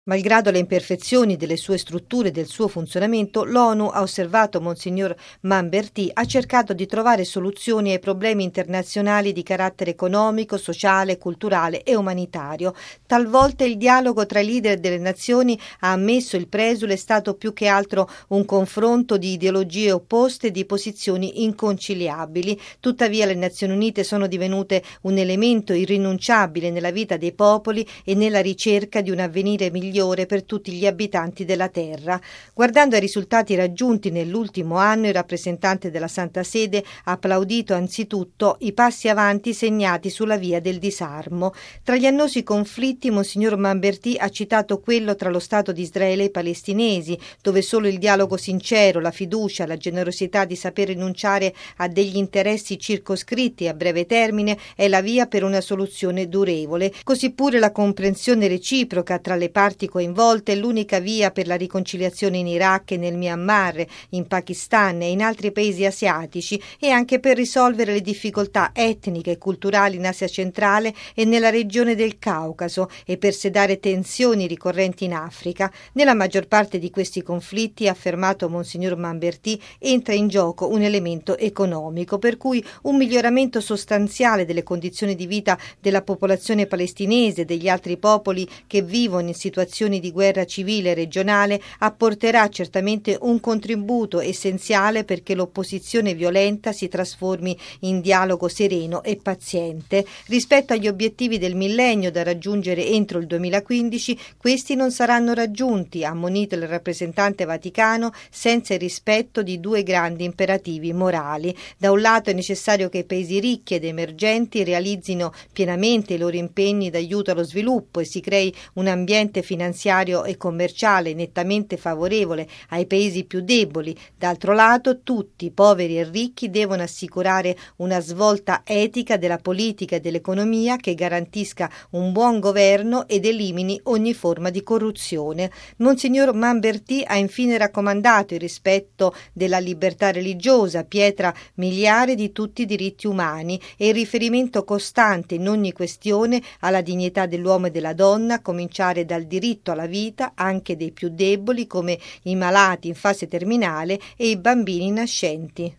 Malgrado le imperfezioni delle sue strutture e del suo funzionamento, l'ONU, ha osservato Monsignor Manberti, ha cercato di trovare soluzioni ai problemi internazionali di carattere economico, sociale, culturale e umanitario. Talvolta il dialogo tra i leader delle nazioni, ha ammesso il presule, è stato più che altro un confronto di ideologie opposte e di posizioni inconciliabili. Tuttavia le Nazioni Unite sono divenute un elemento irrinunciabile nella vita dei popoli e nella ricerca di un avvenire migliore per tutti gli abitanti della terra. Guardando ai risultati raggiunti nell'ultimo anno, il rappresentante della Santa Sede ha applaudito anzitutto i passi avanti segnati sulla via del disarmo. Tra gli annosi conflitti, Monsignor Manberti ha citato quello tra lo Stato di Israele e i palestinesi, dove solo il dialogo sincero, la fiducia, la generosità di saper rinunciare a degli interessi circoscritti a breve termine è la via per una soluzione durevole. Così pure la comprensione reciproca tra le parti coinvolte è l'unica via per la riconciliazione in Iraq e nel Myanmar, in Pakistan e in altri paesi asiatici, e anche per risolvere le difficoltà etniche e culturali in Asia centrale e nella regione del Caucaso e per sedare tensioni ricorrenti in Africa. Nella maggior parte di questi conflitti, ha affermato Monsignor Manberti, entra in gioco un elemento economico, per cui un miglioramento sostanziale delle condizioni di vita della popolazione palestinese e degli altri popoli che vivono in situazioni di guerra civile regionale apporterà certamente un contributo essenziale perché l'opposizione violenta si trasformi in dialogo sereno e paziente. Rispetto agli obiettivi del millennio da raggiungere entro il 2015, questi non saranno raggiunti, ha ammonito il rappresentante vaticano, senza il rispetto di due grandi imperativi morali. Da un lato è necessario che i paesi ricchi ed emergenti realizzino pienamente i loro impegni d'aiuto allo sviluppo e si crei un ambiente finanziario e commerciale nettamente favorevole ai paesi più deboli. D'altro lato, tutti, poveri e ricchi, devono assicurare una svolta etica della politica e dell'economia che garantisca un buon governo ed elimini ogni forma di corruzione. Monsignor Manberti ha infine raccomandato il rispetto della libertà religiosa, pietra miliare di tutti i diritti umani, e il riferimento costante in ogni questione alla dignità dell'uomo e della donna, a cominciare dal diritto alla vita anche dei più deboli come i malati in fase terminale e i bambini nascenti.